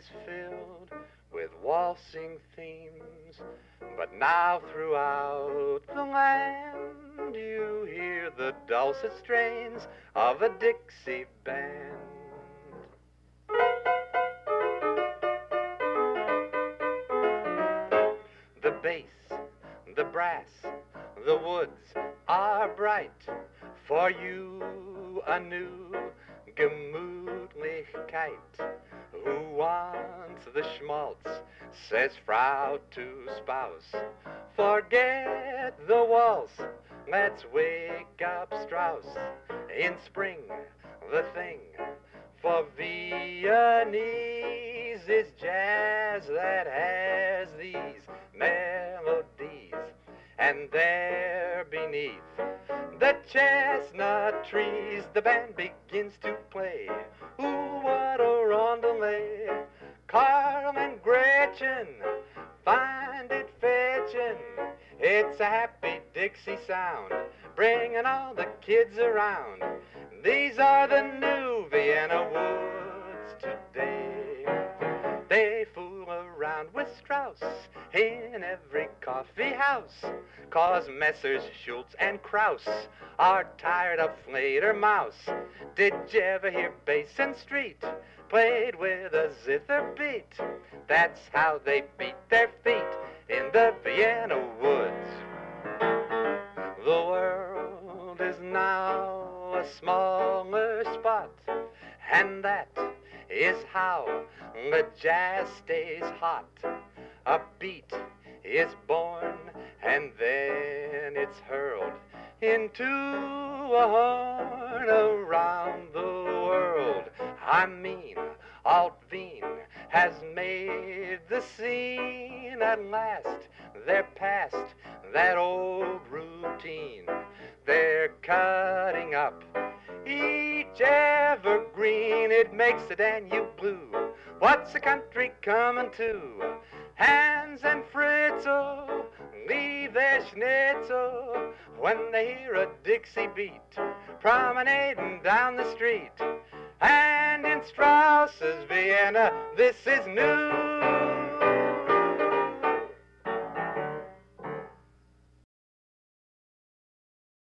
is filled with waltzing themes, but now throughout the land you hear the dulcet strains of a Dixie band. The bass, the brass, the woods are bright. For you a new Gemütlichkeit. Who wants the schmaltz, says Frau to spouse. Forget the waltz, let's wake up Strauss. In spring, the thing for Viennese is jazz that has these melodies. And there beneath the chestnut trees, the band begins to play. Ooh, what a rondelay. Carl and Gretchen find it fetching. It's a happy Dixie sound, bringing all the kids around. These are the new Vienna woods today. They fool around with Strauss in every coffee house, 'cause Messrs. Schultz and Krauss are tired of Fledermaus. Did you ever hear Basin Street played with a zither beat? That's how they beat their feet in the Vienna woods. The world is now a smaller spot, and that is how the jazz stays hot. A beat is born, and then it's hurled into a horn around the world. I mean, Alt Wien has made the scene at last. They're past that old routine. They're cutting up each evergreen. It makes the Danube blue. What's the country coming to? Hans and Fritzl leave their schnitzel when they hear a Dixie beat promenading down the street. And in Strauss's Vienna, this is new.